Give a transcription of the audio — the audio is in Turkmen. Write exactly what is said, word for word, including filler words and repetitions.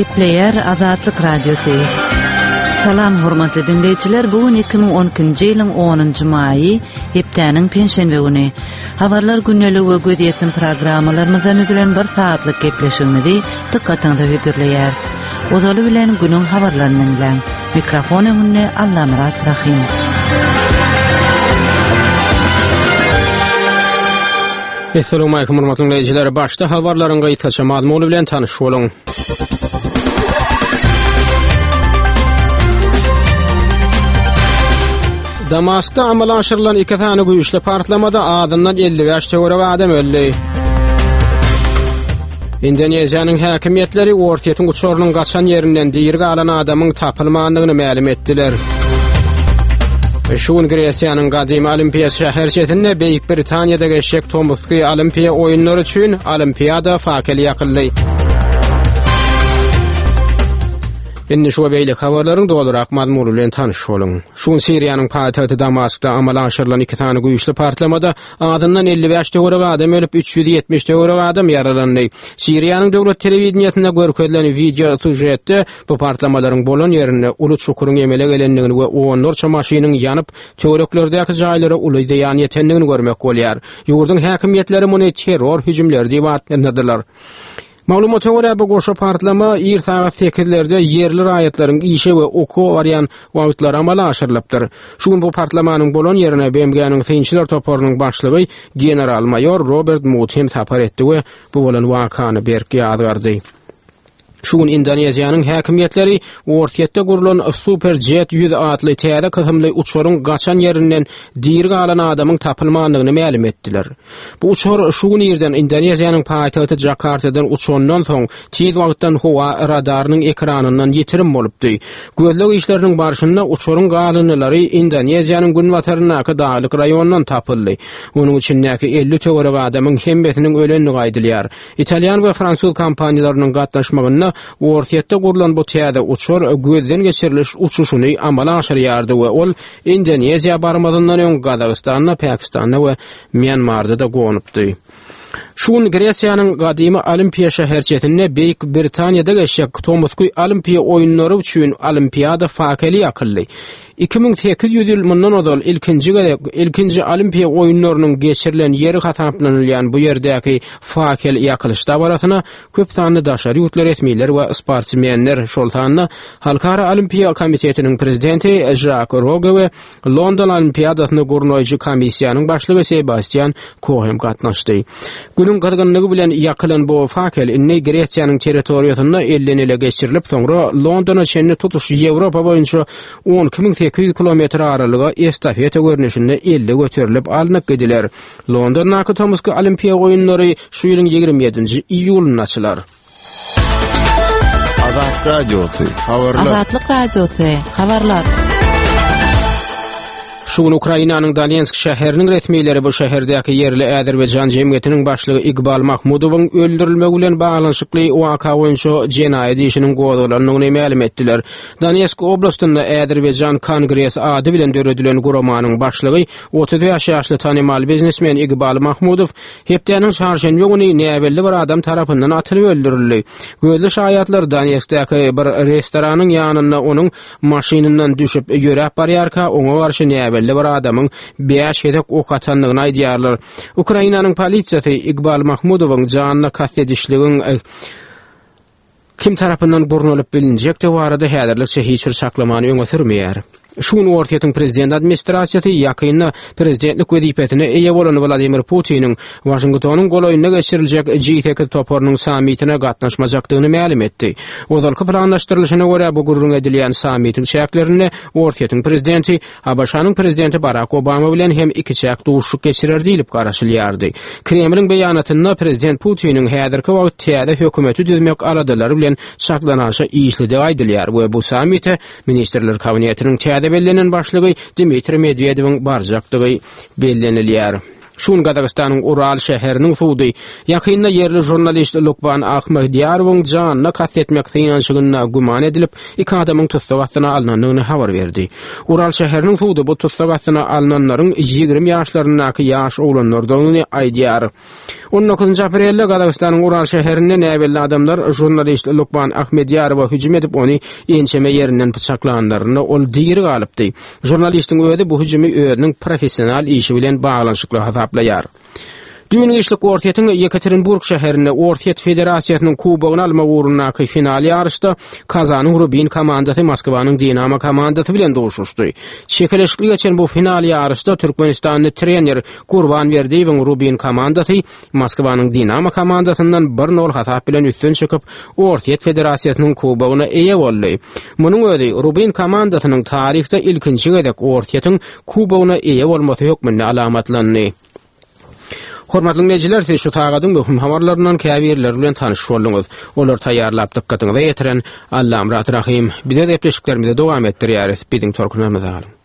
Player Azatlyk Radiosu. Salam hormatly dinleyijiler, bugün iki ming on ikinji ýylyň onunjy maýy, hepdeniň penşenbe güni. Habarlar günnelik we gödýetden programmalarymyzdan ödülen bir saatlyk gepleşigini dikkatinizi hödürleýär. Ozaly bilen günüň habarlaryny dinleň. Mikrofon önünde Allamurat Rahim. Assalamu alaykum hormatly dinleyijiler. Başda habarlaryň gaýtaça maglumaty bilen tanyş boluň. Damaskda amal aşyrylan iki tane güýçli partlamada adından elli beş töwerek adam öldü. Indoneziýanyň häkimiýetleri Ortiýetiň uçurunyň gaçan ýerinden diýirge alan adamyň tapylmandygyny ma'lum etdiler. Şuň Gresiýanyň gadymy Olimpiýa şäherçetinde Beýik Britaniýada geçek Tombuky Olimpiýa oýunlary üçin Olimpiýada fakeli ýakyldy. Indi şu beýle habarlaryň dolarak mazmunu bilen tanyş boluň. Şuň Siriýanyň paýtagty Damaskda amal aşyrylan iki tane güýçli partlamada adından elli beş töwerek adam ölüp üç yüz ýetmiş töwerek adam yaralandy. Siriýanyň döwlet telewizionyny görkezlen video sujetde bu partlamalaryň bolan ýerine uly çukuryň emele gelenligini we onlarça maşynyň ýanyp töwereklerdäki jaýlara uly ýan ýetenligini görmek bolýar. Ýurdun häkimiýetleri muny terror hüjümleri diýip atlandylar. Maglumata görä bu goşa partlama ýer saat sekizlerde ýerli raýatlaryň işe we oku barýan wagtlar amala aşyrylypdyr. Şuň bu partlamanyň bolan ýerine B M G'niň Feňçiler toparynyň başlygy general mayor Robert Mutem tapar etdi we bu bolan wakany berk ýadygardy. Şuň Indoneziýanyň häkimiýetleri Ortiýetde gurulan Superjet ýüz adly täze kysymly uçuruň gaçan ýerinden diýirge alan adamyň tapylmandygyny ma'lum etdiler. Bu uçur şuň ýerden Indoneziýanyň paýtagty Jakartadan uçandan soň tiz wagtdan howa radarynyň ekranyndan ýetirim bolupdy. Gözleg işleriniň barşynda uçuruň galynlary Indoneziýanyň günwatarynyň dağlyk raýonundan tapyldy. Onuň üçin näki elli töwerek adamyň hembetiniň ölenligi aýdylýar. Italiýan we Fransuz kompaniýalarynyň gatnaşmagyna Ortiýetde gurulan bu täze uçur gözden geçiriliş uçuşuny amala aşyrýardy we ol Indoneziýa barmadyndan öň Gazagystana, Pakistana we Myanmarda da gonypdy. Şuň Gresiýanyň gadymy Olimpiýa şäherçetinde Beýik Britaniýada geçek Tombuky Olimpiýa oýunlary üçin Olimpiýada fakeli ýakyldy. iki ming sekiz ýüz ýyl mundan ozal ilkinji ilkinji Olimpiýa oýunlarynyň geçirilen ýeri hataplanylýan bu ýerdäki fakel ýakylyşda barasyna köp sanly daşary ýurtlar etmeýler we sportsmenler şoltanyna Halkara Olimpiýa Komitetiniň prezidenti Jacques Rogge we London Olimpiýadasyny gurnoýjy komissiýanyň başlygy Sebastian Cohen gatnaşdy. Günün gazganlygy bilen ýakylan bu fakel inni Gresiýanyň territoriýasyna elli ele geçirilip soňra Londona çenli tutuş Ýewropa boýunça on iki ming sekiz yüz kilometr aralyga estafeta görnüşinde elli göterilip alynyp gediler. Londondaky Tombuky Olimpiýa oýunlary şu ýylyň ýigirmi ýedinji iýulynda açylar. Azatlyk Radiosu, habarlar. Azatlyk Radiosu, habarlar. Şuň Ukrainanyň Donetsk şäheriniň resmiýetleri bu şäherdäki ýerli Äzerbaýjan jemgyýetiniň başlygy Iqbal Mahmudowyň öldürilmegi bilen baglanyşykly waka boýunça jenaýat işiniň gowdalanyny ma'lum etdiler. Donetsk oblastynda Äzerbaýjan Kongres ady bilen döredilen guramanyň başlygy otuz beş ýaşly tanymal biznesmen Iqbal Mahmudow hepdeniň çarşenbe güni näwelli bir adam tarapyndan atylyp öldürildi. Gözli şaýatlar Donetskdäki bir restoranyň ýanyna onuň maşynyndan düşüp ýörep barýarka oňa garşy näwelli bir adamyň beş hedek ok atanlygyny aýdýarlar. Ukrainanyň polisiýasy Iqbal Mahmudowyň janyna kastetişligin kim tarapyndan burnulup bilinjek de barada häzirlikçe hiç bir saklamany öňe sürmeýär. Şuň Ortiýetiň prezident administrasiýasy ýakynda prezidentlik wezipetine eýe bolan Vladimir Putiniň Washingtonyň golaýyna geçiriljek G sekiz toparynyň sammitine gatnaşmajakdygyny ma'lum etdi. Ozalky planlaşdyrylyşyna görä bu gurrun edilýän sammitiň şäherlerini Ortiýetiň prezidenti Habaşanyň prezidenti Barack Obama bilen hem iki çäk duşuk geçirer diýilip garaşylýardy. Kremliň beýanatynda prezident Putiniň häzirki wagt täze hökümeti düzmek aradylary bilen saklanaşy işlidi aýdylýar we bu sammite ministrler kabinetiniň täze bellenen başlygy Dmitri Medvedewiň barjakdygy bellenilýär. Şun Qazaqstanyň Ural şäheriniň suwdy ýakynda yerli jurnalist Lukban Ahmedyarowyň janyna kast etmek synançygyna guman edilip iki adamyň tutsagyna alnanyny habar berdi. Ural şäheriniň suwdy bu tutsagyna alnanlaryň ýigirme ýaşlaryndaky ýaş oglanlardygyny aýdýar. on dokuzunçy aprelde Qazaqstanyň Ural şäherinde näbelli adamlar jurnalist Lukban Ahmedyarowa hüjüm edip ony ençeme ýerinden pyçaklandyryny ol diýeri galypdy. Jurnalistiň öýde bu hüjümi öýüniň professional işi bilen baglanşykly hasaplayar. Düýün işlik Ortiýetiň Yekaterinburg şäherinde Ortiýet Federasiýasynyň kubogyny alma uğrundaky final ýarışda Kazanyň Rubin komandasy Moskwanyň Dinamo komandasy bilen doguşuşdy. Çekilişli geçen bu final ýarışda Türkmenistanly trener Gurban Berdiýewiň Rubin komandasy Moskwanyň Dinamo komandasyndan bir nol hasap bilen üstün çykyp Ortiýet Federasiýasynyň kubogyna eýe boldy. Munyň özi Rubin komandasynyň taryhda ilkinji gedek Ortiýetiň kubogyna eýe bolmasy hökmünde alamatlandy. Hormatly dinleyijiler, siz şu tagadyň möhüm habarlaryndan käbirler bilen tanyşyp bolduňyz. Olar taýýarlap dikkatiňize ýetiren Allam Rahim. Bize de epeşiklerimize dowam etdirýäris. Biziň torkunlarymyza galyň.